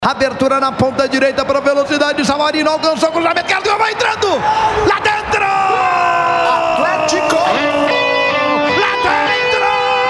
Abertura na ponta direita para velocidade. Savarino alcançou o cruzamento. Carlos vai entrando. Lá dentro! Atlético! Lá dentro!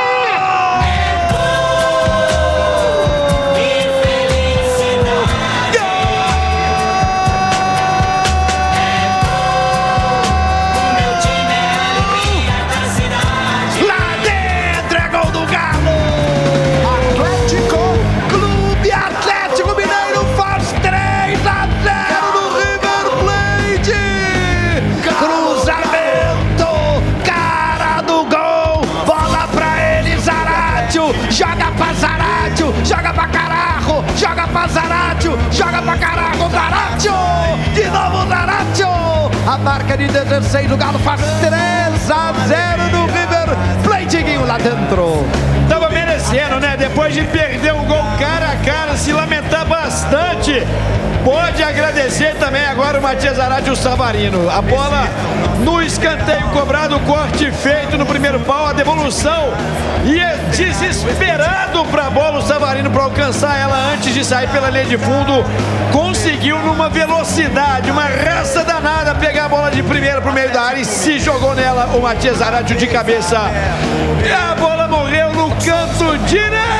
Lá dentro é gol do Galo! Atlético! Clube Atlético Mineiro faz 3-0 no River Plate! Cruzamento, cara do gol, bola pra ele, Zaratio, joga pra Zaratio, joga pra Carajo, joga pra Zaratio, joga pra Carajo, Zaratio, de novo Zaratio! A marca de 16, o Galo faz 3-0 no River Plate, Guinho, lá dentro. Tava merecendo, né? Depois de perder um gol cara a cara, se lamentar bastante. Pode agradecer também agora o Matias Zarate e o Savarino. A bola no escanteio cobrado, o corte feito no primeiro pau, a devolução. E é desesperado pra bola o Savarino para alcançar ela antes de sair pela linha de fundo. Conseguiu numa velocidade, uma raça danada, pegar a bola de primeira pro meio da área e se jogou nela o Matias Zarate de cabeça. E a bola morreu no canto direito.